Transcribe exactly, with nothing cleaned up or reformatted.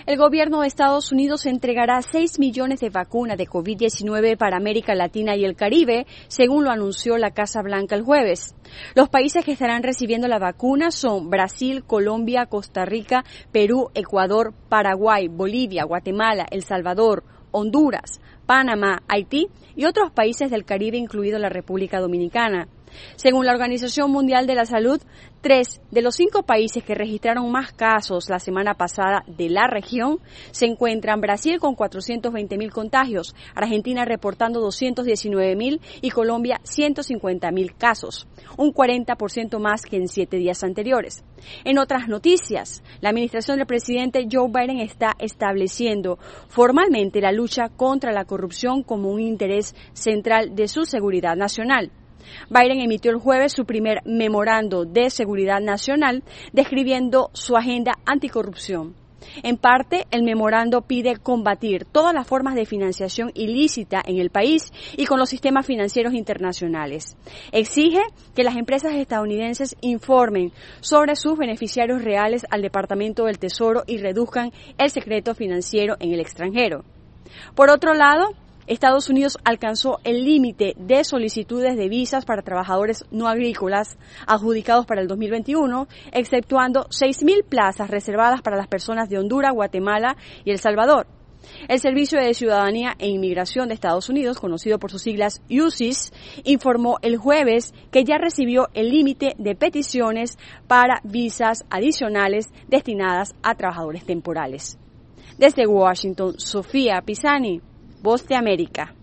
El gobierno de Estados Unidos entregará seis millones de vacunas de COVID diecinueve para América Latina y el Caribe, según lo anunció la Casa Blanca el jueves. Los países que estarán recibiendo la vacuna son Brasil, Colombia, Costa Rica, Perú, Ecuador, Paraguay, Bolivia, Guatemala, El Salvador, Honduras, Panamá, Haití y otros países del Caribe, incluido la República Dominicana. Según la Organización Mundial de la Salud, tres de los cinco países que registraron más casos la semana pasada de la región se encuentran Brasil con cuatrocientos veinte mil contagios, Argentina reportando doscientos diecinueve mil y Colombia ciento cincuenta mil casos, un cuarenta por ciento más que en siete días anteriores. En otras noticias, la administración del presidente Joe Biden está estableciendo formalmente la lucha contra la corrupción como un interés central de su seguridad nacional. Biden emitió el jueves su primer memorando de seguridad nacional describiendo su agenda anticorrupción. En parte, el memorando pide combatir todas las formas de financiación ilícita en el país y con los sistemas financieros internacionales. Exige que las empresas estadounidenses informen sobre sus beneficiarios reales al Departamento del Tesoro y reduzcan el secreto financiero en el extranjero. Por otro lado, Estados Unidos alcanzó el límite de solicitudes de visas para trabajadores no agrícolas adjudicados para el dos mil veintiuno, exceptuando seis mil plazas reservadas para las personas de Honduras, Guatemala y El Salvador. El Servicio de Ciudadanía e Inmigración de Estados Unidos, conocido por sus siglas U S I S, informó el jueves que ya recibió el límite de peticiones para visas adicionales destinadas a trabajadores temporales. Desde Washington, Sofía Pisani, Voz de América.